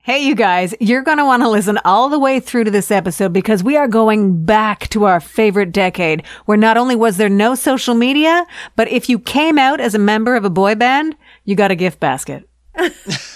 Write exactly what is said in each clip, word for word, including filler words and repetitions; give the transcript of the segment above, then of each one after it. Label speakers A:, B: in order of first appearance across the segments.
A: Hey, you guys, you're going to want to listen all the way through to this episode because we are going back to our favorite decade where not only was there no social media, but if you came out as a member of a boy band, you got a gift basket.
B: We're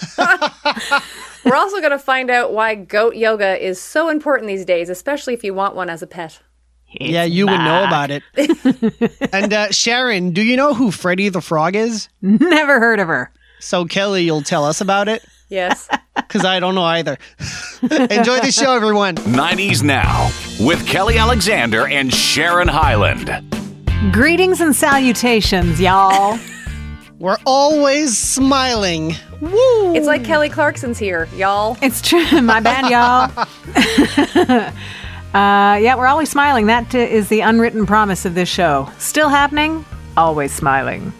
B: also going to find out why goat yoga is so important these days, especially if you want one as a pet.
C: It's yeah, you back. would know about it. And uh, Sharon, do you know who Freddie the Frog is?
A: Never heard of her.
C: So Kelly, you'll tell us about it?
B: Yes.
C: Because I don't know either. Enjoy the show, everyone.
D: nineties Now with Kelly Alexander and Sharon Hyland.
A: Greetings and salutations, y'all.
C: We're always smiling. Woo!
B: It's like Kelly Clarkson's here, y'all.
A: It's true. My bad, y'all. uh, yeah, we're always smiling. That uh, is the unwritten promise of this show. Still happening, always smiling.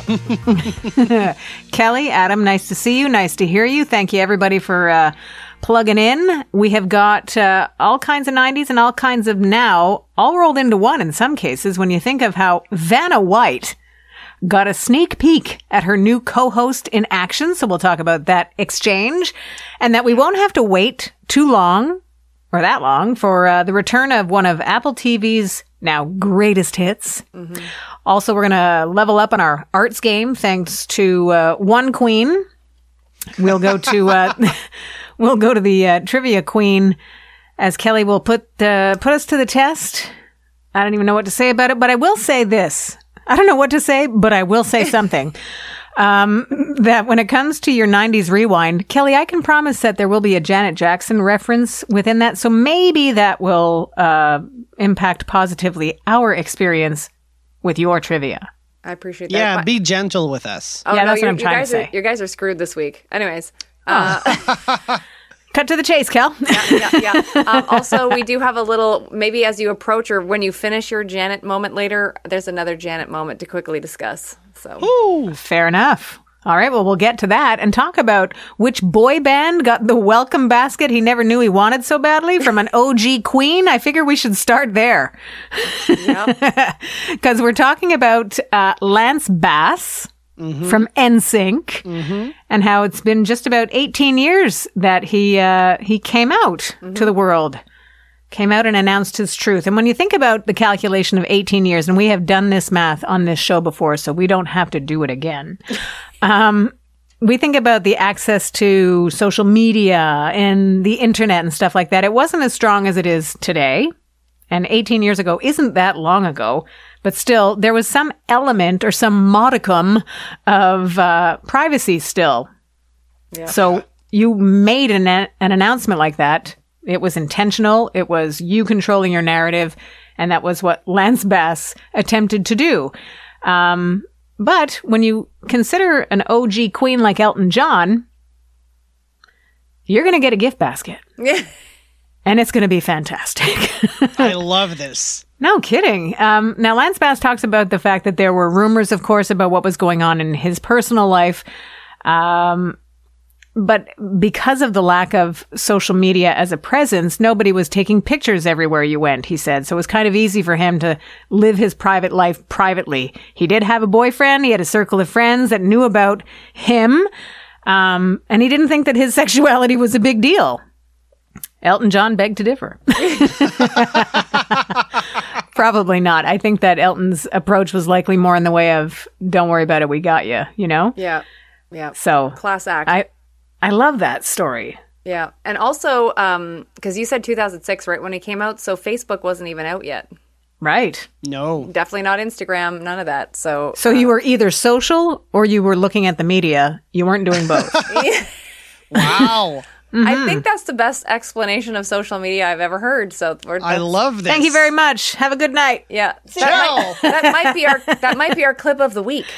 B: Yeah.
A: Kelly, Adam, nice to see you. Nice to hear you. Thank you, everybody, for uh, plugging in. We have got uh, all kinds of nineties and all kinds of now, all rolled into one in some cases when you think of how Vanna White got a sneak peek at her new co-host in action. So we'll talk about that exchange and that we won't have to wait too long or that long for uh, the return of one of Apple T V's now greatest hits. Mm-hmm. Also, we're going to level up on our arts game thanks to uh, one queen. We'll go to uh, we'll go to the uh, trivia queen as Kelly will put uh, put us to the test. I don't even know what to say about it, but I will say this. I don't know what to say, but I will say something. um, that when it comes to your nineties rewind, Kelly, I can promise that there will be a Janet Jackson reference within that. So maybe that will uh, impact positively our experience with your trivia.
B: I appreciate that.
C: Yeah, be gentle with us.
B: Oh,
A: yeah,
B: no,
A: that's what I'm trying
B: guys
A: to say.
B: Are, you guys are screwed this week. Anyways.
A: Oh.
B: Uh,
A: Cut to the chase, Kel.
B: yeah, yeah, yeah. Um, also, we do have a little, maybe as you approach or when you finish your Janet moment later, there's another Janet moment to quickly discuss. So,
A: Ooh, fair enough. All right, well, we'll get to that and talk about which boy band got the welcome basket he never knew he wanted so badly from an O G queen. I figure we should start there. Because we're talking about uh, Lance Bass mm-hmm. from N Sync mm-hmm. and how it's been just about eighteen years that he uh, he came out mm-hmm. to the world. Came out and announced his truth. And when you think about the calculation of eighteen years, and we have done this math on this show before, so we don't have to do it again. Um, we think about the access to social media and the internet and stuff like that. It wasn't as strong as it is today. And eighteen years ago isn't that long ago. But still, there was some element or some modicum of uh, privacy still. Yeah. So you made an, an announcement like that. It was intentional. It was you controlling your narrative. And that was what Lance Bass attempted to do. Um, but when you consider an O G queen like Elton John, you're going to get a gift basket.
B: Yeah.
A: And it's going to be fantastic.
C: I love this.
A: No kidding. Um, now, Lance Bass talks about the fact that there were rumors, of course, about what was going on in his personal life. Um, but because of the lack of social media as a presence, nobody was taking pictures everywhere you went, he said. So it was kind of easy for him to live his private life privately. He did have a boyfriend. He had a circle of friends that knew about him. Um, and he didn't think that his sexuality was a big deal. Elton John begged to differ. Probably not. I think that Elton's approach was likely more in the way of, don't worry about it, we got you, you know?
B: Yeah. Yeah.
A: So
B: class act.
A: I, I love that story.
B: Yeah. And also, um, because you said two thousand six, right, when he came out, so Facebook wasn't even out yet.
A: Right.
C: No.
B: Definitely not Instagram, none of that. So
A: So uh, you were either social or you were looking at the media. You weren't doing both.
C: Wow.
B: Mm-hmm. I think that's the best explanation of social media I've ever heard. So we're,
C: I love this.
A: Thank you very much. Have a good night.
B: Yeah, that might, that might be our that might be our clip of the week.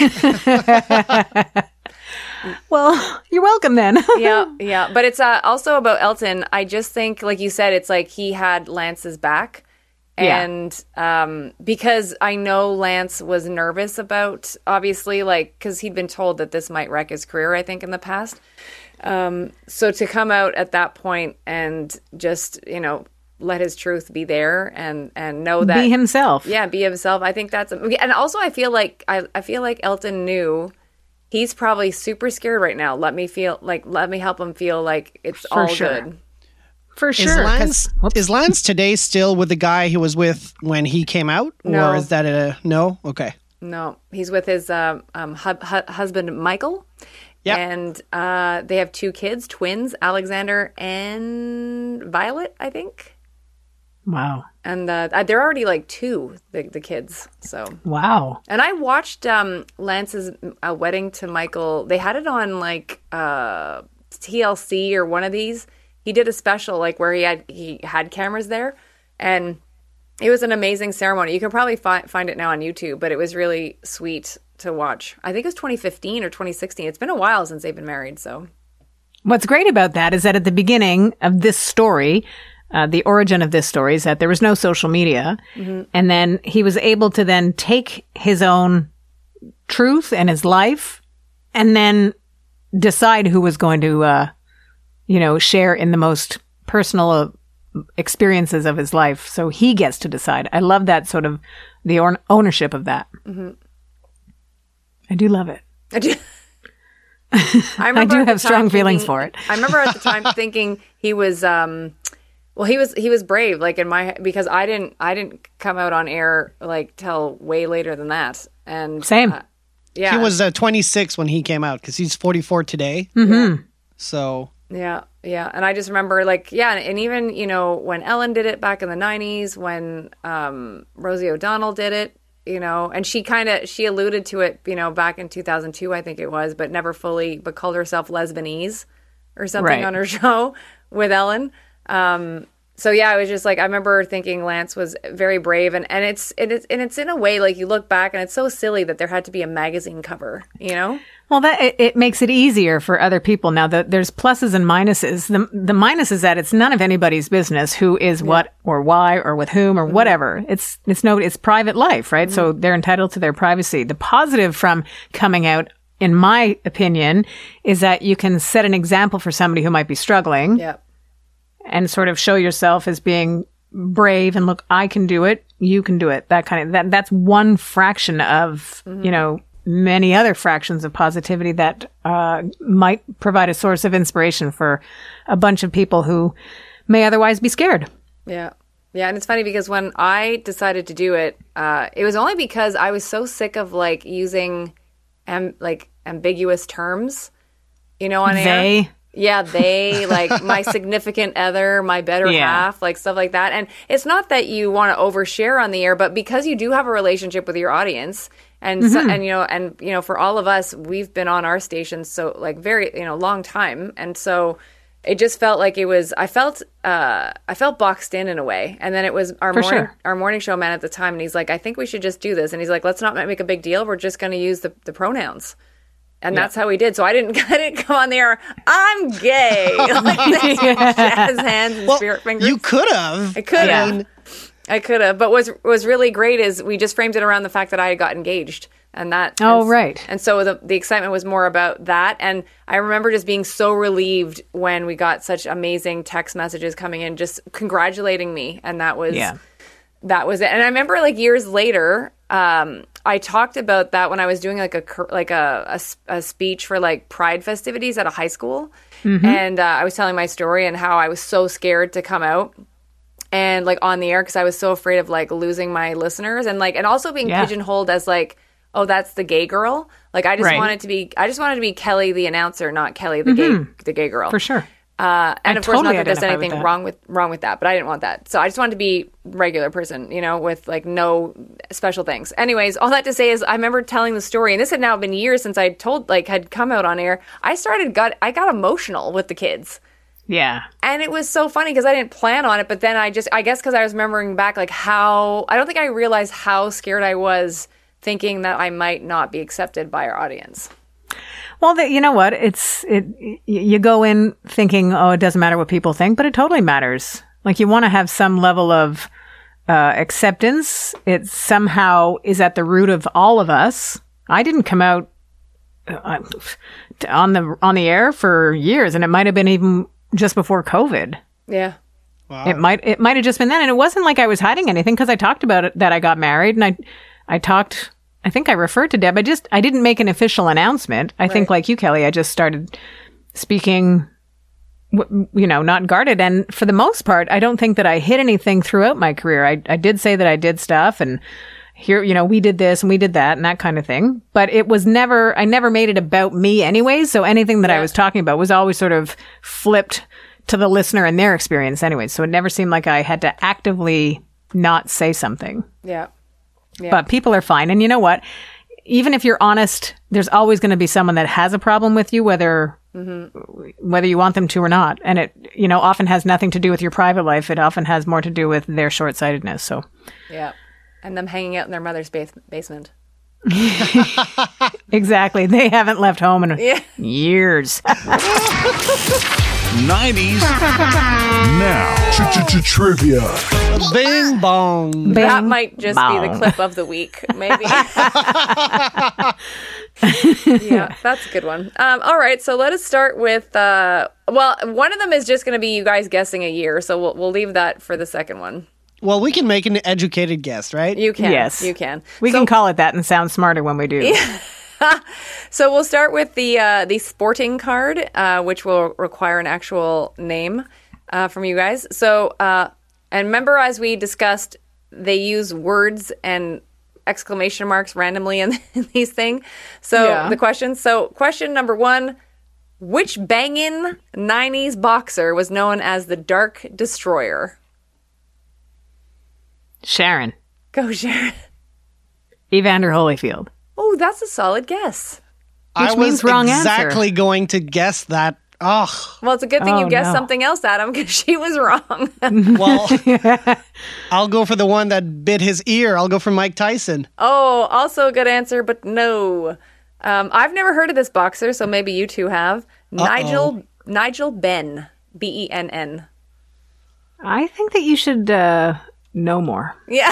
A: Well, you're welcome then.
B: yeah, yeah. But it's uh, also about Elton. I just think, like you said, it's like he had Lance's back. And yeah. um, because I know Lance was nervous about, obviously, like, because he'd been told that this might wreck his career, I think, in the past. Um, so to come out at that point and just, you know, let his truth be there and, and know that
A: be himself.
B: Yeah, be himself. I think that's, and also I feel like, I, I feel like Elton knew he's probably super scared right now. Let me feel like, let me help him feel like it's
A: For
B: all
A: sure.
B: good.
A: For
C: Is
A: sure. 'cause-
C: Lance,
A: whoops.
C: is Lance today still with the guy he was with when he came out?
B: No.
C: Or is that a no? Okay.
B: No, he's with his um, um, hu- hu- husband, Michael.
C: Yep.
B: And uh, they have two kids, twins, Alexander and Violet, I think.
A: Wow.
B: And uh, they're already like two, the, the kids. So,
A: Wow.
B: and I watched um, Lance's uh, wedding to Michael. They had it on like uh, T L C or one of these. He did a special like where he had he had cameras there, and it was an amazing ceremony. You can probably fi- find it now on YouTube, but it was really sweet to watch. I think it was twenty fifteen or twenty sixteen. It's been a while since they've been married, so.
A: What's great about that is that at the beginning of this story, uh, the origin of this story is that there was no social media. Mm-hmm. And then he was able to then take his own truth and his life and then decide who was going to, uh, you know, share in the most personal uh, experiences of his life. So he gets to decide. I love that sort of the own- ownership of that.
B: Mm-hmm.
A: I do love it.
B: I do, I
A: I do
B: at the
A: have strong
B: time
A: feelings
B: thinking-
A: for it.
B: I remember at the time thinking he was, um, well, he was he was brave, like in my because I didn't I didn't come out on air like till way later than that, and
A: Same.
B: uh, yeah,
C: He was uh, twenty-six when he came out because he's forty-four today.
A: Mm-hmm.
C: So
B: Yeah, yeah. And I just remember like, yeah, and even, you know, when Ellen did it back in the nineties, when um, Rosie O'Donnell did it, you know, and she kind of, she alluded to it, you know, back in two thousand two, I think it was, but never fully, but called herself Lesbanese or something
A: Right.
B: on her show with Ellen. Um, so yeah, I was just like, I remember thinking Lance was very brave, and, and it's, and it's, and it's in a way, like you look back and it's so silly that there had to be a magazine cover, you know?
A: Well, that it, it makes it easier for other people. Now, the, there's pluses and minuses. The the minus is that it's none of anybody's business who is what or why or with whom or whatever. It's it's no it's private life, right? So they're entitled to their privacy. The positive from coming out, in my opinion, is that you can set an example for somebody who might be struggling
B: Yeah.
A: and sort of show yourself as being brave and look, I can do it, you can do it. That kind of that that's one fraction of you know. many other fractions of positivity that uh, might provide a source of inspiration for a bunch of people who may otherwise be scared.
B: Yeah. Yeah. And it's funny because when I decided to do it, uh, it was only because I was so sick of like using am- like ambiguous terms, you know, on air.
A: They,
B: Yeah, they, like my significant other, my better
A: Yeah.
B: half, like stuff like that. And it's not that you want to overshare on the air, but because you do have a relationship with your audience, and so, and you know, and you know, for all of us, we've been on our stations so like very you know long time, and so it just felt like it was. I felt uh, I felt boxed in in a way, and then it was our
A: For
B: morning
A: sure.
B: our morning show man at the time, and he's like, I think we should just do this, and he's like, let's not make a big deal. We're just going to use the the pronouns. And that's how we did. So I didn't, I didn't come on the air. I'm gay. Like this, jazz hands and
C: well,
B: spirit fingers.
C: you could have.
B: I could
C: I
B: have.
C: mean,
B: I could have. But what was was really great is we just framed it around the fact that I got engaged, and that.
A: Oh,
B: and,
A: right.
B: And so the the excitement was more about that. And I remember just being so relieved when we got such amazing text messages coming in, just congratulating me, and that was.
A: Yeah.
B: That was it. And I remember like years later, um, I talked about that when I was doing like a cur- like a, a, s- a speech for like Pride festivities at a high school. And uh, I was telling my story and how I was so scared to come out and like on the air because I was so afraid of like losing my listeners and like and also being
A: Yeah.
B: pigeonholed as like, oh, that's the gay girl. Like I just
A: Right.
B: wanted to be I just wanted to be Kelly the announcer, not Kelly the gay the gay girl.
A: for sure.
B: Uh, and
A: I
B: of course,
A: totally
B: not that there's
A: identify with
B: anything
A: that.
B: wrong with wrong with that, but I didn't want that. So I just wanted to be regular person, you know, with like no special things. Anyways, all that to say is, I remember telling the story, and this had now been years since I told like had come out on air. I started got I got emotional with the kids,
A: Yeah.
B: and it was so funny because I didn't plan on it, but then I just I guess because I was remembering back like how I don't think I realized how scared I was, thinking that I might not be accepted by our audience.
A: Well, the, you know what? It's it. y- You go in thinking, oh, it doesn't matter what people think, but it totally matters. Like you want to have some level of uh, acceptance. It somehow is at the root of all of us. I didn't come out uh, on the on the air for years, and it might have been even just before COVID.
B: Yeah.
C: wow.
A: It might it might have just been then, and it wasn't like I was hiding anything because I talked about it that I got married, and I I talked I think I referred to Deb. I just, I didn't make an official announcement. I think
B: Right.
A: like you, Kelly, I just started speaking, w- you know, not guarded. And for the most part, I don't think that I hid anything throughout my career. I, I did say that I did stuff and here, you know, we did this and we did that and that kind of thing. But it was never, I never made it about me anyways. So anything that I
B: Yeah.
A: was talking about was always sort of flipped to the listener and their experience anyway. So it never seemed like I had to actively not say something.
B: Yeah. Yeah.
A: But people are fine. And you know what? Even if you're honest, there's always going to be someone that has a problem with you, whether whether you want them to or not. And it, you know, often has nothing to do with your private life. It often has more to do with their short-sightedness. So
B: Yeah. And them hanging out in their mother's bas- basement.
A: exactly. They haven't left home in
B: Yeah.
A: years.
D: nineties now.
E: Trivia.
C: Bing bong.
B: That
A: Bing,
B: might just be the
A: bong.
B: clip of the week, maybe. Yeah, that's a good one. Um, all right, so let us start with. Uh, well, one of them is just going to be you guys guessing a year, so we'll we'll leave that for the second one.
C: Well, we can make an educated guess, right?
B: You can,
A: Yes.
B: you can.
A: We
B: so,
A: can call it that and sound smarter when we do.
B: So we'll start with the uh, the sporting card, uh, which will require an actual name uh, from you guys. So, uh, and remember, as we discussed, they use words and exclamation marks randomly in, in these things. So
A: Yeah.
B: the questions. So question number one: which bangin' nineties boxer was known as the Dark Destroyer?
A: Sharon.
B: Go, Sharon.
A: Evander Holyfield.
B: Oh, that's a solid guess.
C: I
A: Which
C: was
A: means wrong answer.
C: exactly going to guess that. Oh,
B: Well, it's a good thing
A: Oh,
B: you guessed
A: no.
B: something else, Adam, because she was wrong.
C: well, I'll go for the one that bit his ear. I'll go for Mike Tyson.
B: Oh, also a good answer, but no. Um, I've never heard of this boxer, so maybe you two have. Nigel Nigel Benn, B E N N.
A: I think that you should uh, know more.
B: Yeah.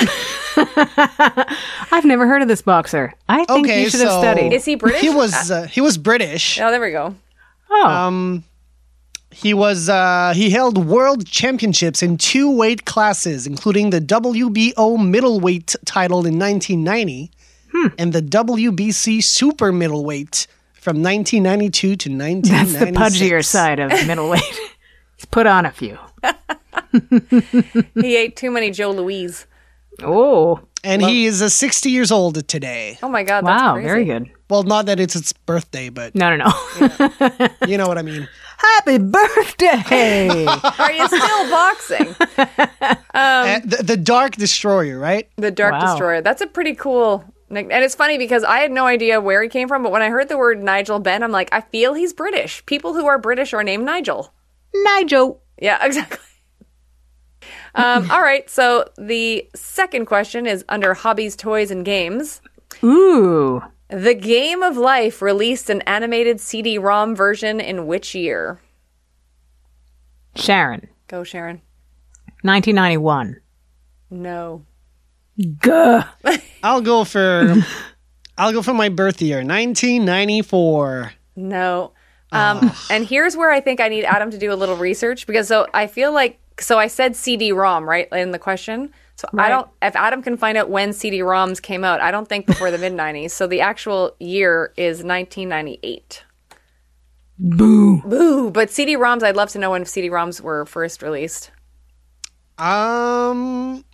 A: I've never heard of this boxer. I think
C: Okay,
A: you should have
C: so-
A: studied.
B: Is he British?
C: He was uh, he was British.
B: Oh, there we go.
A: Oh,
C: Um, he was uh, he held world championships in two weight classes, including the W B O middleweight title in nineteen ninety and the W B C super middleweight from nineteen ninety-two to nineteen
A: that's
C: ninety-six.
A: the pudgier side of middleweight. He's put on a few.
B: He ate too many Joe Louise.
A: Oh,
C: And he is uh, sixty years old today.
B: Oh my God, that's
A: wow,
B: crazy.
A: very good.
C: Well, not that it's its birthday, but
A: No, no, no.
C: you know what I mean.
A: Happy birthday!
B: Are you still boxing?
C: Uh, the, the Dark Destroyer, right?
B: The Dark
A: Wow.
B: Destroyer. That's a pretty cool nick- And it's funny because I had no idea where he came from, but when I heard the word Nigel Benn, I'm like, I feel he's British. People who are British are named Nigel.
A: Nigel.
B: Yeah, exactly. Um, all right, so the second question is under hobbies, toys, and games.
A: Ooh.
B: The Game of Life released an animated C D ROM version in which year?
A: Sharon.
B: Go, Sharon.
A: nineteen ninety-one.
B: No.
A: Gah.
C: I'll go for I'll go for my birth year, nineteen ninety-four.
B: No. Um, and here's where I think I need Adam to do a little research because so I feel like so I said C D ROM right in the question. So I
A: Right.
B: don't if Adam can find out when C D ROMs came out, I don't think before the mid nineties. So the actual year is nineteen ninety-eight.
A: Boo.
B: Boo! But C D ROMs, I'd love to know when C D ROMs were first released.
C: Um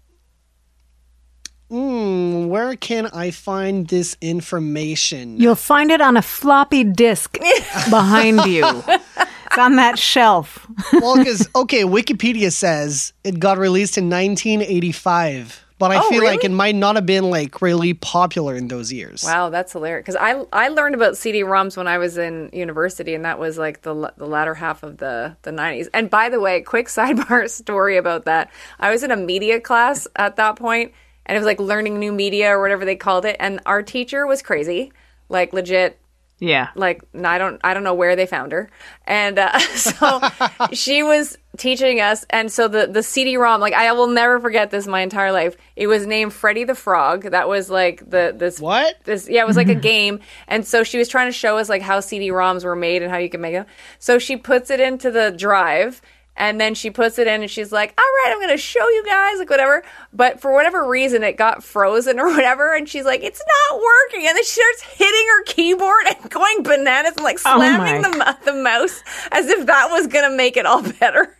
C: mm, where can I find this information?
A: You'll find it on a floppy disk behind you. It's on that shelf.
C: Well, because okay, Wikipedia says it got released in nineteen eighty-five, but I
B: Oh,
C: feel like
B: really?
C: it might not have been like really popular in those years.
B: Wow, that's hilarious. Because I I learned about C D ROMs when I was in university, and that was like the l- the latter half of the the nineties. And by the way, quick sidebar story about that. I was in a media class at that point, and it was like learning new media or whatever they called it. And our teacher was crazy, like legit.
A: Yeah.
B: Like I don't I don't know where they found her, and uh, so she was teaching us, and so the the C D ROM, like I will never forget this my entire life. It was named Freddy the Frog. That was like the this
C: What?
B: this yeah it was like a game, and so she was trying to show us like how C D ROMs were made and how you can make them. So she puts it into the drive. And then she puts it in and she's like, all right, I'm going to show you guys, like whatever. But for whatever reason, it got frozen or whatever. And she's like, it's not working. And then she starts hitting her keyboard and going bananas and like slamming
A: Oh
B: the, mu- the mouse as if that was going to make it all better.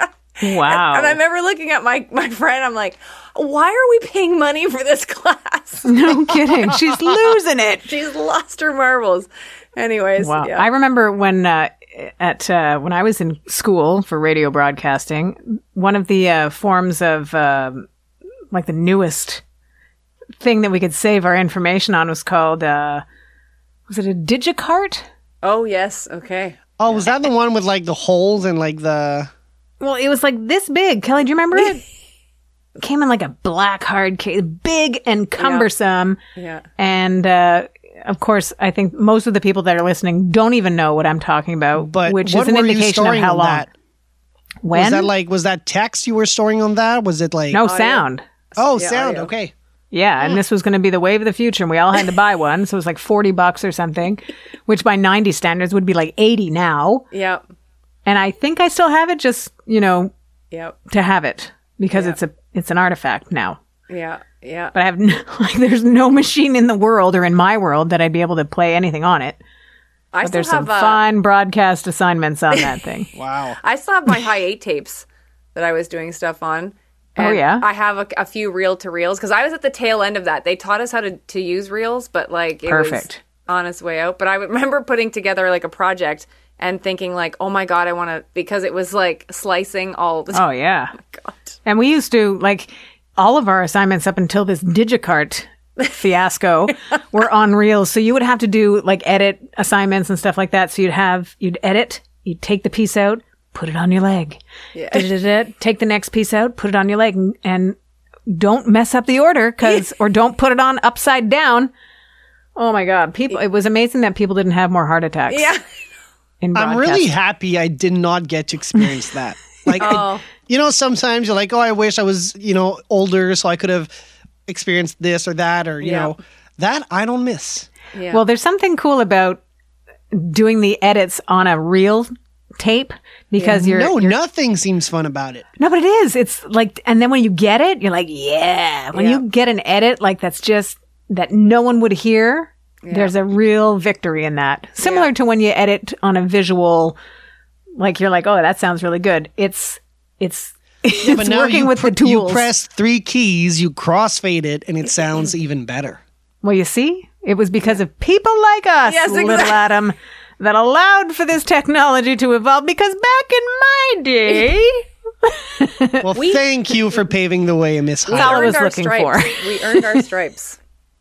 A: Wow.
B: And I remember looking at my, my friend, I'm like, why are we paying money for this class?
A: No kidding. She's losing it.
B: She's lost her marbles. Anyways,
A: Wow.
B: yeah.
A: I remember when uh, at uh, when I was in school for radio broadcasting, one of the uh, forms of um like the newest thing that we could save our information on was called uh, was it a digicart?
B: Oh, yes. Okay.
C: Oh, was that the one with like the holes and like the?
A: Well, it was like this big. Kelly, do you remember it? It came in like a black hard case, big and cumbersome.
B: Yeah.
A: And uh, of course, I think most of the people that are listening don't even know what I'm talking about,
C: But
A: which
C: what
A: is an
C: were you
A: indication of
C: storing
A: how
C: on
A: long.
C: that?
A: When?
C: Was that like was that text you were storing on that? Was it like
A: no sound.
C: Oh,
B: Yeah,
C: sound.
B: audio.
C: Okay.
A: Yeah, and this was going to be the wave of the future, and we all had to buy one. So it was like forty bucks or something, which by ninety standards would be like eighty now.
B: Yep.
A: And I think I still have it, just you know,
B: Yep.
A: to have it because
B: Yeah.
A: it's a it's an artifact now.
B: Yeah. Yeah.
A: But I have no, like there's no machine in the world or in my world that I'd be able to play anything on it.
B: I
A: But
B: still
A: there's some
B: have uh,
A: fun broadcast assignments on that thing.
C: Wow.
B: I still have my high eight tapes that I was doing stuff on.
A: Oh,
B: And
A: yeah?
B: I have a, a few reel to reels because I was at the tail end of that. They taught us how to, to use reels, but like it
A: Perfect.
B: was on its way out. But I remember putting together like a project and thinking like, oh my God, I want to, because it was like slicing all the
A: Oh yeah.
B: God.
A: And we used to like all of our assignments up until this digicart fiasco were on reels. So you would have to do like edit assignments and stuff like that. So you'd have you'd edit, you'd take the piece out, put it on your leg.
B: Yeah.
A: Da-da-da-da, take the next piece out, put it on your leg, and, and don't mess up the order, cause or don't put it on upside down. Oh my God, people! It was amazing that people didn't have more heart attacks.
B: Yeah.
A: in
C: I'm
A: broadcast.
C: really happy I did not get to experience that. Like, it-
B: Oh.
C: you know, sometimes you're like, oh, I wish I was, you know, older so I could have experienced this or that, or you
B: Yeah.
C: know, that I don't miss.
B: Yeah.
A: Well, there's something cool about doing the edits on a reel tape because you're
C: no,
A: you're
C: nothing seems fun about it.
A: No, but it is. It's like, and then when you get it, you're like, yeah. When
B: Yeah.
A: you get an edit like that's just that no one would hear, there's a real victory in that. Similar
B: Yeah.
A: to when you edit on a visual, like you're like, oh, that sounds really good. It's it's it's
C: But now
A: working
C: you
A: with
C: pr-
A: the tools.
C: You press three keys, you crossfade it, and it sounds even better.
A: Well, you see, it was because of people like us,
B: Yes,
A: little
B: exactly.
A: Adam, that allowed for this technology to evolve. Because back in my day.
C: Well, thank you for paving the way, Miss
B: we
A: all I
C: Hyde.
B: earned
A: was
B: our
A: looking
B: stripes.
A: for.
B: We earned our stripes.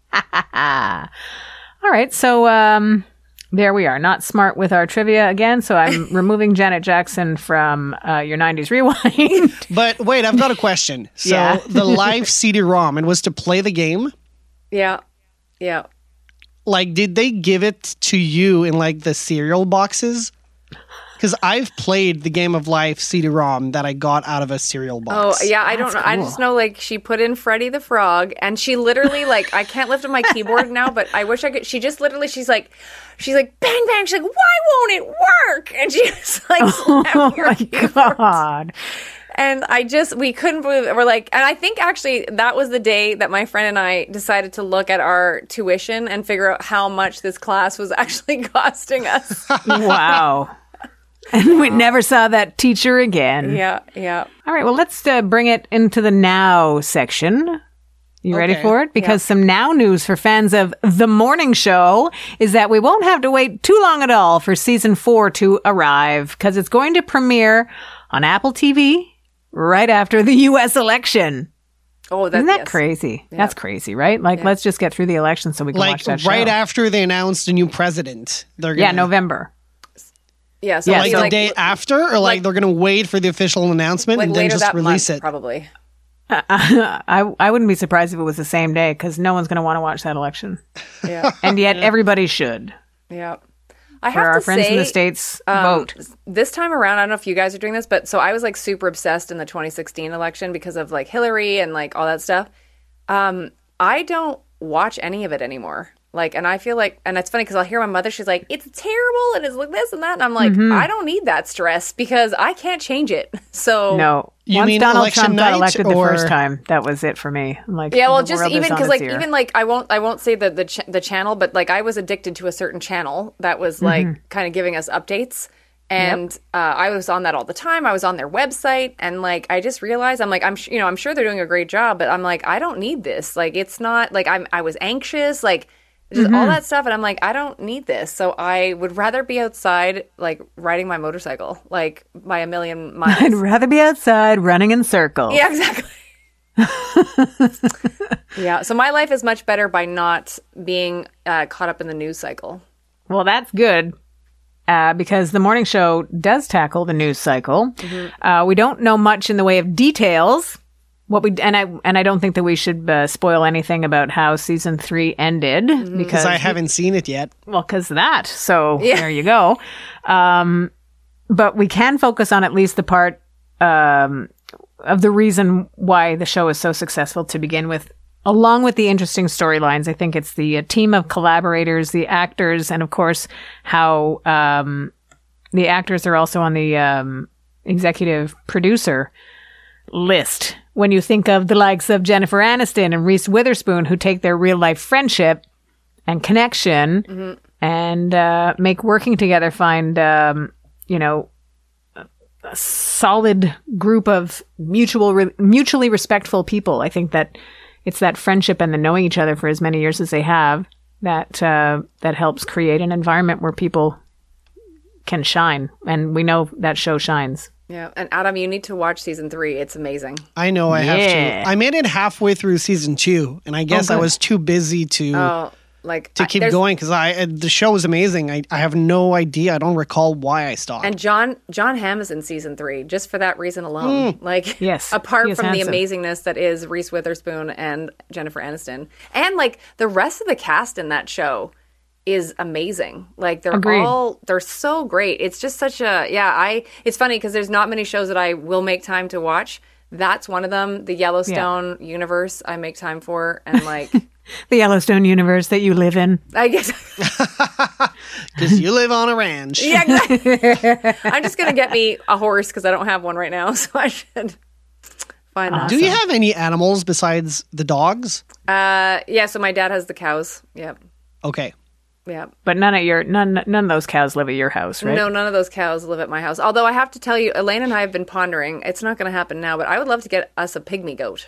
A: All right, so um, there we are. Not smart with our trivia again, so I'm removing Janet Jackson from uh, your nineties rewind.
C: But wait, I've got a question. So
A: Yeah.
C: the live C D ROM, it was to play the game.
B: Yeah. Yeah.
C: Like, did they give it to you in like the cereal boxes? Because I've played the Game of Life C D ROM that I got out of a cereal
B: Oh
C: box.
B: yeah, I don't know. I just know like she put in Freddy the Frog, and she literally like I can't lift up my keyboard now, but I wish I could. She just literally she's like, she's like bang bang. She's like, why won't it work? And she was like,
A: Oh
B: slamming her
A: my
B: keyboard.
A: God.
B: And I just we couldn't believe it. We're like, and I think actually that was the day that my friend and I decided to look at our tuition and figure out how much this class was actually costing us.
A: Wow. And we never saw that teacher again.
B: yeah, yeah.
A: All right, well, let's uh, bring it into the now section. You ready
C: Okay.
A: for it? Because some now news for fans of The Morning Show is that we won't have to wait too long at all for season four to arrive because it's going to premiere on Apple T V right after the U S election.
B: Oh, that's
A: Isn't that
B: yes.
A: crazy? That's crazy, right? Like, let's just get through the election so we can
C: Like
A: watch that show.
C: right after they announced a new president. They're gonna,
A: Yeah, November.
B: Yeah, so
A: Yeah,
C: Like
B: it'll
C: the
B: be,
C: day after, or like,
B: like-
C: they're gonna wait for the official announcement
B: like
C: and then
B: later
C: just
B: that
C: release
B: month,
C: it.
B: probably.
A: I, I wouldn't be surprised if it was the same day because no one's going to want to watch that election.
B: Yeah,
A: And yet everybody should.
B: yeah. I
A: For
B: have
A: our
B: to
A: friends
B: say,
A: in the States,
B: um,
A: vote.
B: this time around, I don't know if you guys are doing this, but so I was like super obsessed in the twenty sixteen election because of like Hillary and like all that stuff. Um, I don't watch any of it anymore. Like, and I feel like, and it's funny because I'll hear my mother, she's like, it's terrible and it's like this and that. And I'm like,
A: Mm-hmm.
B: I don't need that stress because I can't change it. So,
A: No.
C: You
A: Once
C: mean
A: Donald
C: election
A: Trump got
C: night,
A: elected the
C: or-
A: first time, that was it for me. I'm like,
B: yeah, well,
A: the
B: just
A: world is
B: even
A: on
B: because
A: its
B: like,
A: ear.
B: even like, I won't, I won't say the, the, ch- the channel, but like I was addicted to a certain channel that was like
A: Mm-hmm.
B: kind of giving us updates. And uh, I was on that all the time. I was on their website, and like I just realized, I'm like, I'm sh- you know, I'm sure they're doing a great job, but I'm like, I don't need this. Like, it's not like I'm. I was anxious, like just
A: Mm-hmm.
B: all that stuff, and I'm like, I don't need this. So I would rather be outside, like riding my motorcycle, like by a million miles.
A: I'd rather be outside running in circles.
B: Yeah, exactly. Yeah. So my life is much better by not being uh, caught up in the news cycle.
A: Well, that's good. Uh, because the morning show does tackle the news cycle.
B: Mm-hmm.
A: Uh, we don't know much in the way of details. What we and I and I don't think that we should uh, spoil anything about how season three ended
B: Mm-hmm.
A: because
C: Because I haven't seen it yet.
A: well, because of that. So
B: Yeah.
A: there you go. Um, but we can focus on at least the part um, of the reason why the show is so successful to begin with. Along with the interesting storylines, I think it's the uh, team of collaborators, the actors, and of course, how um, the actors are also on the um, executive producer list. When you think of the likes of Jennifer Aniston and Reese Witherspoon, who take their real life friendship and connection
B: Mm-hmm.
A: and uh, make working together find, um, you know, a solid group of mutual, re- mutually respectful people. I think that it's that friendship and the knowing each other for as many years as they have that uh, that helps create an environment where people can shine. And we know that show shines.
B: Yeah. And Adam, you need to watch season three. It's amazing.
C: I know I have
A: Yeah.
C: to. I made it halfway through season two, and I guess I
A: good.
C: was too busy to
B: Oh, like
C: to
B: I-
C: keep
B: there's-
C: going because I uh, the show was amazing. I, I have no idea. I don't recall why I stopped.
B: And John John Hamm is in season three just for that reason alone. Like,
A: Yes, he
B: apart
A: is
B: from
A: handsome.
B: the amazingness that is Reese Witherspoon and Jennifer Aniston, and like the rest of the cast in that show is amazing. Like they're
A: Agreed.
B: all they're so great. It's just such a yeah. I it's funny because there's not many shows that I will make time to watch. That's one of them. The Yellowstone universe I make time for, and like
A: The Yellowstone universe that you live in.
B: I guess.
C: Because you live on a ranch.
B: Yeah, exactly. I'm just gonna get me a horse because I don't have one right now, so I should find that.
C: Do you have any animals besides the dogs?
B: Uh, yeah. So my dad has the cows. Yep.
C: Okay.
B: Yep.
A: But none of your none none of those cows live at your house, right?
B: No, none of those cows live at my house. Although I have to tell you, Elaine and I have been pondering. It's not going to happen now, but I would love to get us a pygmy goat.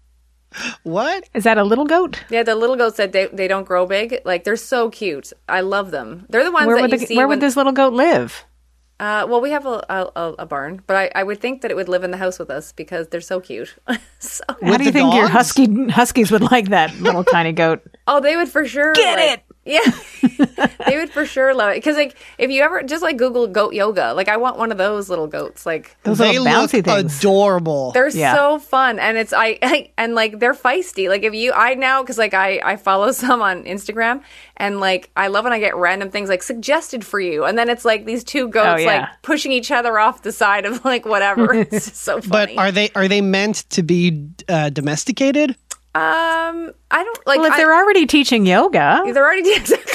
C: What?
A: Is that a little goat?
B: Yeah, the little goats that they, they don't grow big. Like they're so cute. I love them. They're the ones
A: Where
B: that
A: would
B: you
A: the,
B: see.
A: where
B: when,
A: would this little goat live?
B: Uh, well, we have a, a, a barn, but I, I would think that it would live in the house with us because they're so cute. so,
A: How do you
C: the
A: think your
C: dogs?
A: husky huskies would like that little tiny goat?
B: oh, they would for sure
A: Get
B: like-
A: it!
B: Yeah, they would for sure love it because, like, if you ever just like Google goat yoga, like, I want one of those little goats. Like,
A: Those
C: They
A: little
C: look
A: bouncy things.
C: adorable.
B: they're
A: Yeah.
B: so fun, and it's I, I and like they're feisty. Like, if you I now because like I I follow some on Instagram, and like I love when I get random things like suggested for you, and then it's like these two goats
A: Oh, yeah.
B: like pushing each other off the side of like whatever. It's just so
C: But
B: funny.
C: are they are they meant to be uh, domesticated?
B: um, I don't like.
A: Well, if
B: I-
A: they're already teaching yoga,
B: They're already exactly.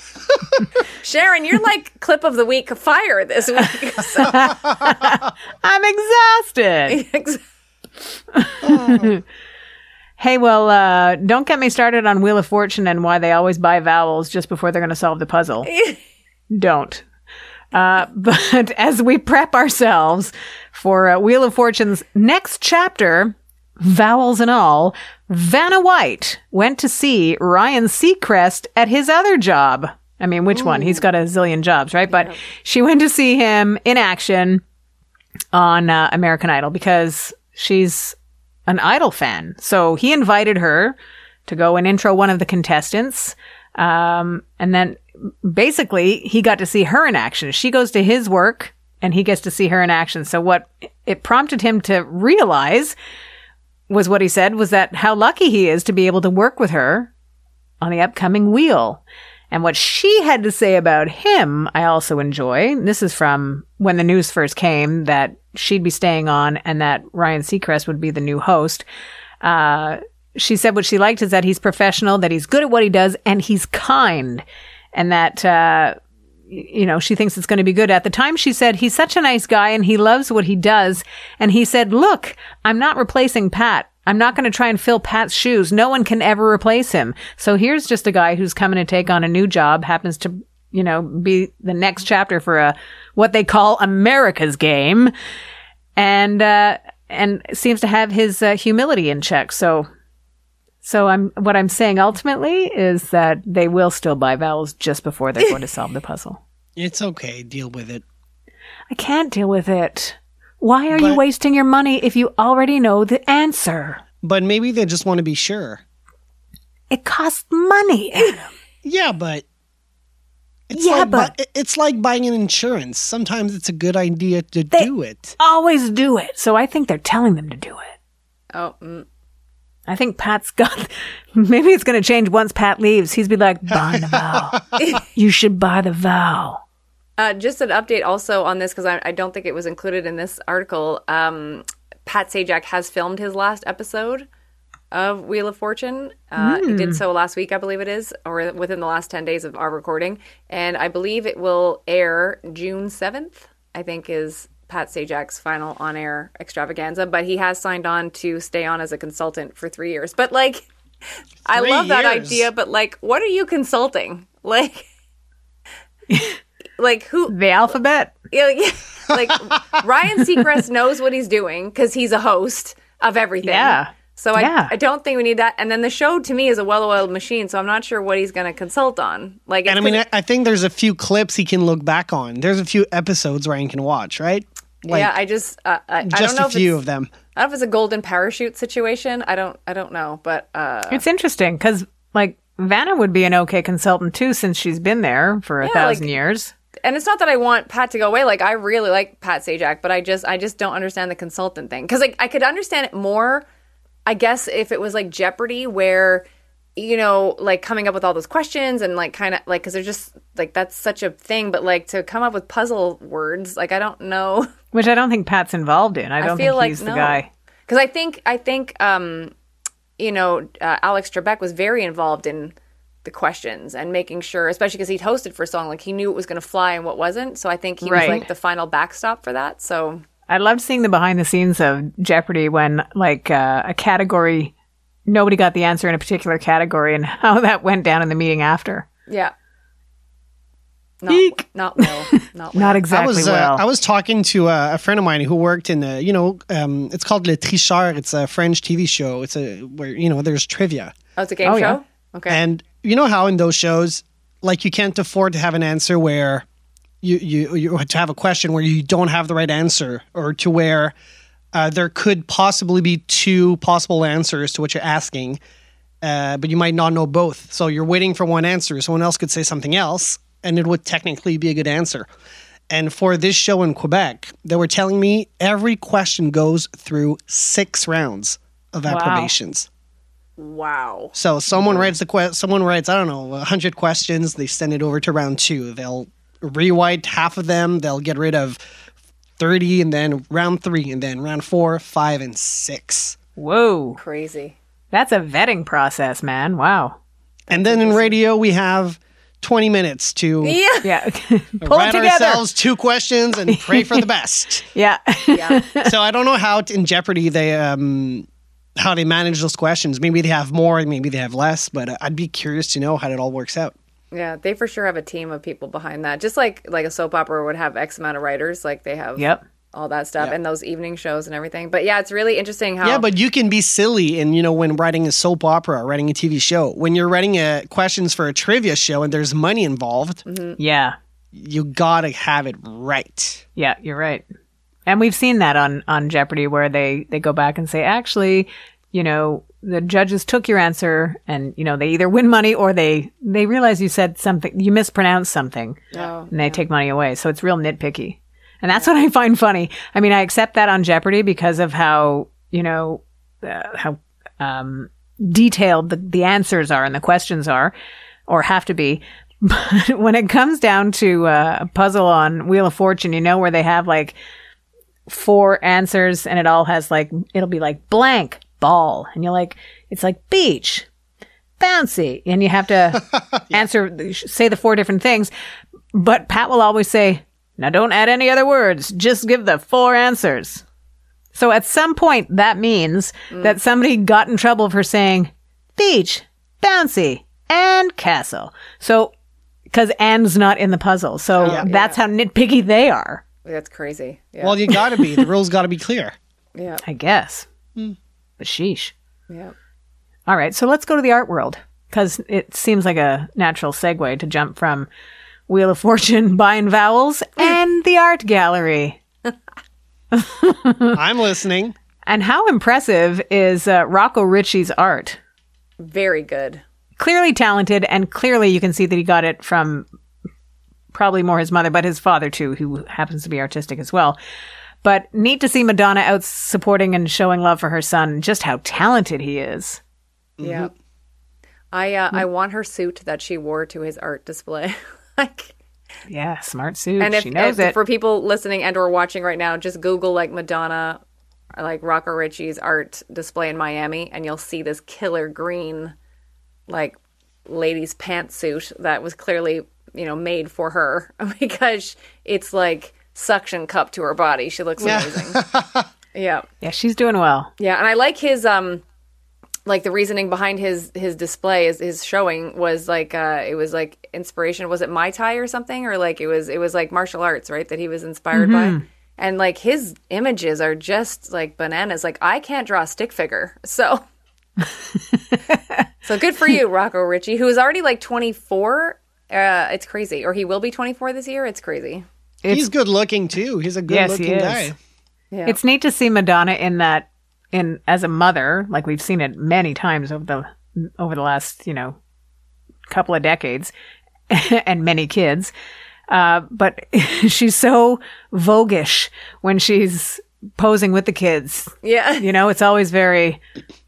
B: Sharon, you're like clip of the week fire this week. So,
A: I'm exhausted. Hey, well, uh, don't get me started on Wheel of Fortune and why they always buy vowels just before they're going to solve the puzzle. Don't. Uh, but as we prep ourselves for uh, Wheel of Fortune's next chapter, vowels and all, Vanna White went to see Ryan Seacrest at his other job. I mean, which one? He's got a zillion jobs, right? But she went to see him in action on uh, American Idol because she's an Idol fan. So he invited her to go and intro one of the contestants. Um, and then basically he got to see her in action. She goes to his work and he gets to see her in action. So what it prompted him to realize was what he said was that how lucky he is to be able to work with her on the upcoming Wheel. And what she had to say about him, I also enjoy. This is from when the news first came that she'd be staying on and that Ryan Seacrest would be the new host. Uh, she said what she liked is that he's professional, that he's good at what he does, and he's kind. And that, uh, you know, she thinks it's going to be good. At the time, she said, he's such a nice guy and he loves what he does. And he said, look, I'm not replacing Pat. I'm not going to try and fill Pat's shoes. No one can ever replace him. So here's just a guy who's coming to take on a new job, happens to, you know, be the next chapter for a what they call America's Game, and uh, and seems to have his uh, humility in check. So, so I'm what I'm saying ultimately is that they will still buy vowels just before they're going to solve the puzzle.
C: It's okay. Deal with it.
A: I can't deal with it. Why are
C: But-
A: you wasting your money if you already know the answer?
C: But maybe they just want to be sure.
A: It costs money, Adam.
C: Yeah, but it's
A: Yeah,
C: like bu-
A: but-
C: it's like buying an insurance. Sometimes it's a good idea to
A: They-
C: do it.
A: Always do it. So I think they're telling them to do it.
B: Oh, mm.
A: I think Pat's got, maybe it's going to change once Pat leaves. He's be like, buy the vowel. You should buy the vowel.
B: Uh, just an update also on this, because I, I don't think it was included in this article. Um, Pat Sajak has filmed his last episode of Wheel of Fortune. Uh, He did so last week, I believe it is, or within the last ten days of our recording. And I believe it will air June seventh, I think is Pat Sajak's final on-air extravaganza. But he has signed on to stay on as a consultant for three years. But, like, I
C: Three
B: love that
C: years?
B: idea, but, like, what are you consulting? Like... Like who?
A: The alphabet.
B: Yeah, yeah. Like Ryan Seacrest knows what he's doing because he's a host of everything.
A: Yeah.
B: So I,
A: Yeah.
B: I don't think we need that. And then the show to me is a well-oiled machine, so I'm not sure what he's going to consult on. Like,
C: And I
B: it's
C: mean,
B: 'cause-
C: I, I think there's a few clips he can look back on. There's a few episodes Ryan can watch, right? Like,
B: yeah, I just uh, I, I don't
C: just
B: know
C: a
B: if
C: few
B: it's,
C: of them.
B: I don't know if it's a golden parachute situation. I don't I don't know, but uh,
A: It's interesting because, like, Vanna would be an okay consultant too, since she's been there for a
B: Yeah,
A: thousand
B: like-
A: years.
B: and it's not that I want Pat to go away. Like I really like Pat Sajak, but I just I just don't understand the consultant thing because like I could understand it more. I guess if it was like Jeopardy, where you know, like coming up with all those questions and like kind of like because they're just like that's such a thing. But like to come up with puzzle words, like I don't know.
A: Which I don't think Pat's involved in. I don't
B: feel
A: think
B: like
A: he's the
B: no.
A: guy.
B: Because I think I think um, you know uh, Alex Trebek was very involved in the questions and making sure, especially because he'd hosted for so long, like he knew what was going to fly and what wasn't. So I think he
A: Right.
B: was like the final backstop for that. So
A: I loved seeing the behind the scenes of Jeopardy when, like, uh, a category, nobody got the answer in a particular category and how that went down in the meeting after.
B: yeah, not
A: Eek.
B: not well, not well.
A: Not
C: I
A: exactly
C: was uh,
A: well.
C: I was talking to uh, a friend of mine who worked in a, you know um, it's called Le Tricheur. It's a French T V show. It's a where you know there's trivia.
B: Oh, it's a game
A: Oh,
B: show.
A: yeah.
B: Okay.
C: And you know how in those shows, like you can't afford to have an answer where you you you to have a question where you don't have the right answer, or to where uh, there could possibly be two possible answers to what you're asking, uh, but you might not know both. So you're waiting for one answer. Someone else could say something else, and it would technically be a good answer. And for this show in Quebec, they were telling me every question goes through six rounds of
A: Wow.
C: approbations.
B: wow.
C: So someone writes the que- someone writes I don't know one hundred questions. They send it over to round two. They'll rewrite half of them. They'll get rid of thirty, and then round three, and then round four, five, and six.
A: Whoa.
B: Crazy.
A: That's a vetting process, man. Wow.
C: And then in radio, we have twenty minutes to
B: Yeah.
A: Yeah. Pull it
C: write
A: together.
C: ourselves two questions and pray for the best.
A: Yeah.
B: Yeah.
C: So I don't know how t- in Jeopardy they um how they manage those questions. Maybe they have more, maybe they have less. But uh, I'd be curious to know how it all works out.
B: Yeah. They for sure have a team of people behind that. Just like like a soap opera would have X amount of writers. Like they have.
A: Yep.
B: All that stuff
C: Yeah.
B: and those evening shows and everything. But yeah, it's really interesting how.
C: Yeah, but you can be silly in, you know, when writing a soap opera or writing a T V show. When you're writing a questions for a trivia show and there's money involved,
A: Yeah.
C: you gotta have it right.
A: Yeah, you're right. And we've seen that on, on Jeopardy where they, they go back and say, actually, you know, the judges took your answer and, you know, they either win money or they, they realize you said something, you mispronounced something
B: Oh,
A: and they take money away. So it's real nitpicky. And that's what I find funny. I mean, I accept that on Jeopardy because of how, you know, uh, how um, detailed the, the answers are and the questions are or have to be. But when it comes down to uh, a puzzle on Wheel of Fortune, you know, where they have like four answers and it all has like, it'll be like blank, ball. And you're like, it's like beach, bouncy. And you have to yeah. answer, say the four different things. But Pat will always say, now don't add any other words. Just give the four answers. So at some point, that means mm. that somebody got in trouble for saying beach, bouncy, and castle. So, because and's not in the puzzle. So yeah. that's yeah. how nitpicky they are.
B: That's crazy. Yeah.
C: Well, you got to be. The rules got to be clear.
B: Yeah.
A: I guess.
C: Mm.
A: But sheesh.
B: Yeah.
A: All right. So let's go to the art world, because it seems like a natural segue to jump from Wheel of Fortune, buying vowels, and the art gallery.
C: I'm listening.
A: And how impressive is uh, Rocco Ritchie's art?
B: Very good.
A: Clearly talented, and clearly you can see that he got it from probably more his mother, but his father too, who happens to be artistic as well. But neat to see Madonna out supporting and showing love for her son, just how talented he is.
B: Yeah. Mm-hmm. I uh, mm-hmm. I want her suit that she wore to his art display. Like,
A: yeah, smart suit.
B: And if,
A: she knows
B: if,
A: it.
B: For people listening and or watching right now, just Google like Madonna, or like Rocco Ritchie's art display in Miami, and you'll see this killer green, like, ladies' pantsuit that was clearly, you know, made for her because it's like suction cup to her body. She looks amazing. Yeah. yeah.
A: Yeah, she's doing well.
B: Yeah, and I like his um. Like the reasoning behind his his display, his, his showing was like uh, it was like inspiration. Was it Muay Thai or something, or like it was it was like martial arts, right? That he was inspired mm-hmm. by, and like his images are just like bananas. Like I can't draw a stick figure, so so good for you, Rocco Ritchie, who is already like twenty-four. Uh, it's crazy, or he will be twenty-four this year. It's crazy.
C: It's, He's good looking too. He's a good
A: yes,
C: looking guy.
A: Yeah. It's neat to see Madonna in that. In as a mother, like we've seen it many times over the over the last, you know, couple of decades, and many kids. Uh, but she's so voguish when she's posing with the kids.
B: Yeah,
A: you know, it's always very.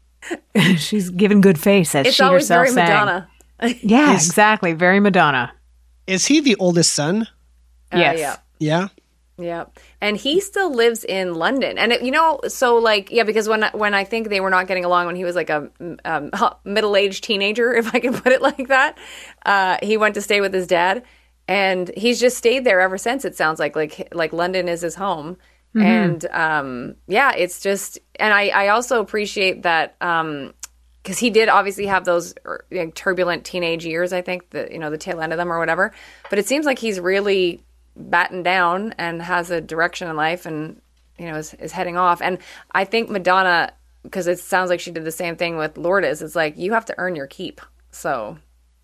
A: She's giving good face, as
B: it's
A: she
B: always
A: herself
B: very
A: sang.
B: Madonna.
A: Yeah,
C: is,
A: exactly, very Madonna.
C: Is he the oldest son?
B: Uh,
A: yes.
B: Yeah.
C: Yeah.
B: Yeah. And he still lives in London. And, it, you know, so like, yeah, because when, when I think they were not getting along when he was like a um, middle-aged teenager, if I can put it like that, uh, he went to stay with his dad. And he's just stayed there ever since, it sounds like. Like, like London is his home. Mm-hmm. And, um, yeah, it's just, and I, I also appreciate that, um, because he did obviously have those you know, turbulent teenage years, I think, the, you know, the tail end of them or whatever. But it seems like he's really battened down and has a direction in life and, you know, is, is heading off. And I think Madonna, because it sounds like she did the same thing with Lourdes, it's like, you have to earn your keep. So.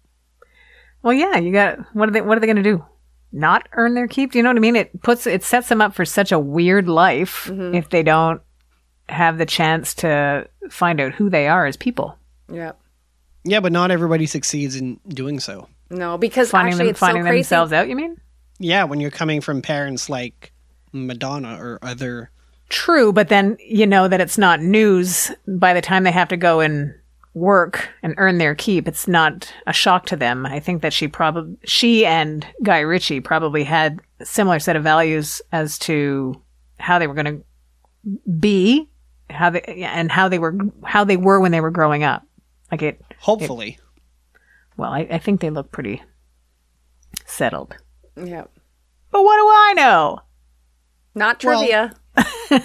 A: Well, yeah, you got, what are they, what are they going to do? Not earn their keep? Do you know what I mean? It puts, it sets them up for such a weird life mm-hmm. if they don't have the chance to find out who they are as people.
B: Yeah.
C: Yeah, but not everybody succeeds in doing so.
B: No, because
A: finding
B: actually
A: them,
B: it's
A: finding
B: so crazy.
A: themselves out, you mean?
C: Yeah, when you're coming from parents like Madonna or other.
A: True, but then you know that it's not news by the time they have to go and work and earn their keep. It's not a shock to them. I think that she probably, she and Guy Ritchie probably had a similar set of values as to how they were going to be, how they and how they were how they were when they were growing up. Like it.
C: Hopefully.
A: It, well, I, I think they look pretty settled.
B: Yeah.
A: But what do I know?
B: Not trivia.
A: Well,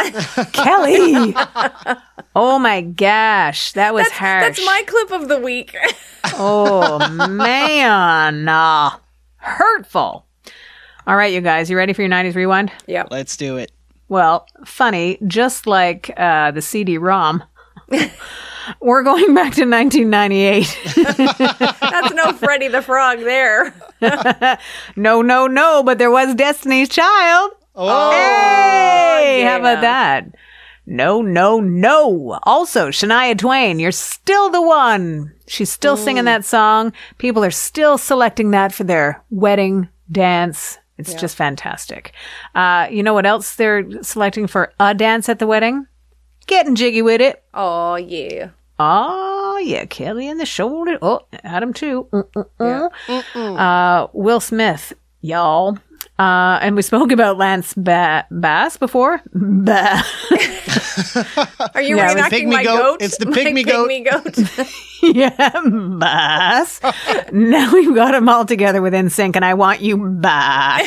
A: Kelly. Oh my gosh. That was
B: that's,
A: harsh.
B: That's my clip of the week.
A: Oh man. Uh, hurtful. All right, you guys. You ready for your nineties rewind?
B: Yeah.
C: Let's do it.
A: Well, funny, just like uh, the C D ROM, we're going back to nineteen ninety-eight.
B: That's no Freddy the Frog there.
A: No, no, no, but there was Destiny's Child.
C: Oh,
A: hey,
B: yeah.
A: How about that? No, no, no. Also, Shania Twain, You're Still the One. She's still Ooh. Singing that song. People are still selecting that for their wedding dance. It's yeah. just fantastic. Uh, you know what else they're selecting for a dance at the wedding? Getting Jiggy With It.
B: Oh, yeah.
A: Oh, yeah. Kelly in the shoulder. Oh, Adam too. Mm-mm-mm.
B: Yeah.
A: Uh, Will Smith, y'all. Uh, and we spoke about Lance ba- Bass before. Ba-
B: Are you
A: Yeah, it was
B: reenacting
C: pygmy
B: my
C: goat.
B: goat?
C: It's the
B: My
C: pygmy goat.
B: pygmy goat.
A: yeah, Bass. Now we've got them all together with N Sync, and I want you back.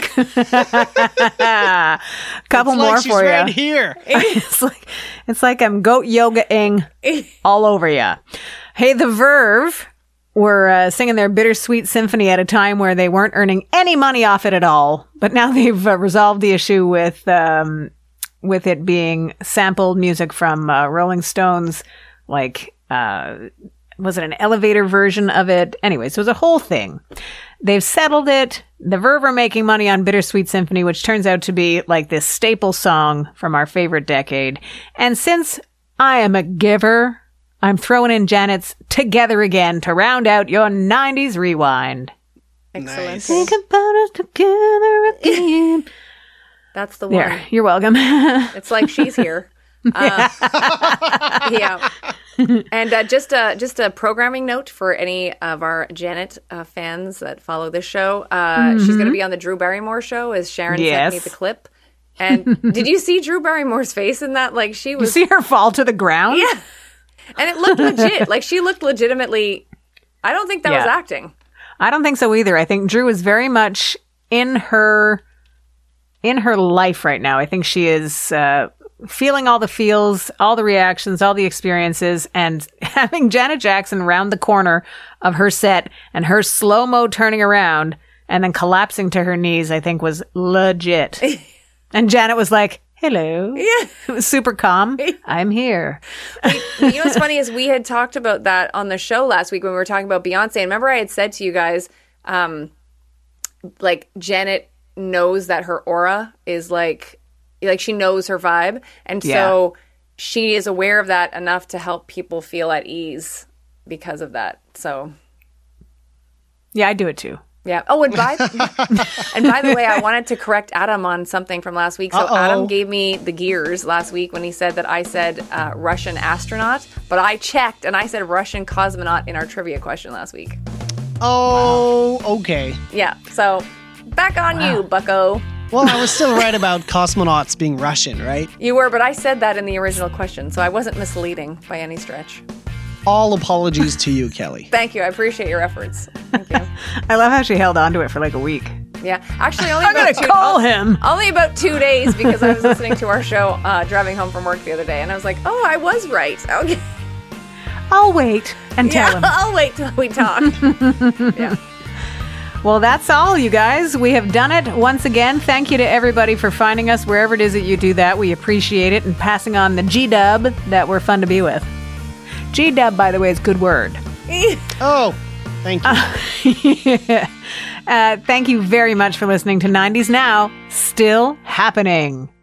A: Couple
C: It's
A: more
C: like she's
A: for
C: right
A: you.
C: here.
A: It's like it's like I'm goat yoga-ing all over ya. Hey, the Verve were uh, singing their Bittersweet Symphony at a time where they weren't earning any money off it at all, but now they've uh, resolved the issue with um, with it being sampled music from uh, Rolling Stones, like uh, was it an elevator version of it? Anyways, it was a whole thing. They've settled it. The Verve are making money on Bittersweet Symphony, which turns out to be like this staple song from our favorite decade. And since I am a giver, I'm throwing in Janet's Together Again to round out your nineties rewind.
B: Excellent.
C: Nice.
A: Think about us together again.
B: That's the one.
A: There, you're welcome.
B: It's like she's here. Uh, yeah. And uh, just a just a programming note for any of our Janet uh, fans that follow this show. Uh,
A: Mm-hmm.
B: She's going to be on the Drew Barrymore show, as Sharon
A: Yes.
B: sent me the clip. And did you see Drew Barrymore's face in that? Like she
A: You
B: was,
A: see her fall to the ground?
B: yeah. And it looked legit. Like she looked legitimately. I don't think that was
A: Yeah.
B: acting.
A: I don't think so either. I think Drew is very much in her in her life right now. I think she is uh, feeling all the feels, all the reactions, all the experiences, and having Janet Jackson round the corner of her set and her slow-mo turning around and then collapsing to her knees, I think was legit. And Janet was like, hello.
B: Yeah.
A: It was super calm. I'm here.
B: You know what's funny is we had talked about that on the show last week when we were talking about Beyonce. And remember I had said to you guys, um, like Janet knows that her aura is like, like she knows her vibe. And so she is aware of that enough to help people feel at ease because of that. So,
A: Yeah, I do it too.
B: yeah. Oh, and by, and by the way, I wanted to correct Adam on something from last week. So
C: Uh-oh.
B: Adam gave me the gears last week when he said that I said uh, Russian astronaut, but I checked and I said Russian cosmonaut in our trivia question last week.
C: Oh, okay.
B: Yeah. So back on you, bucko.
C: Well, I was still right about cosmonauts being Russian, right?
B: You were, but I said that in the original question, so I wasn't misleading by any stretch.
C: All apologies to you, Kelly.
B: Thank you. I appreciate your efforts. Thank you.
A: I love how she held on to it for like a week.
B: Yeah. Actually, only
A: I'm
B: about
A: gonna
B: two,
A: call
B: oh,
A: him.
B: Only about two days because I was listening to our show uh, driving home from work the other day, and I was like, "Oh, I was right." Okay.
A: I'll wait and tell
B: Yeah,
A: him.
B: I'll wait till we talk. Yeah.
A: Well, that's all, you guys. We have done it once again. Thank you to everybody for finding us wherever it is that you do that. We appreciate it and passing on the G-dub that we're fun to be with. G-dub, by the way, is a good word.
C: Oh, thank you.
A: uh, thank you very much for listening to nineties Now, still happening.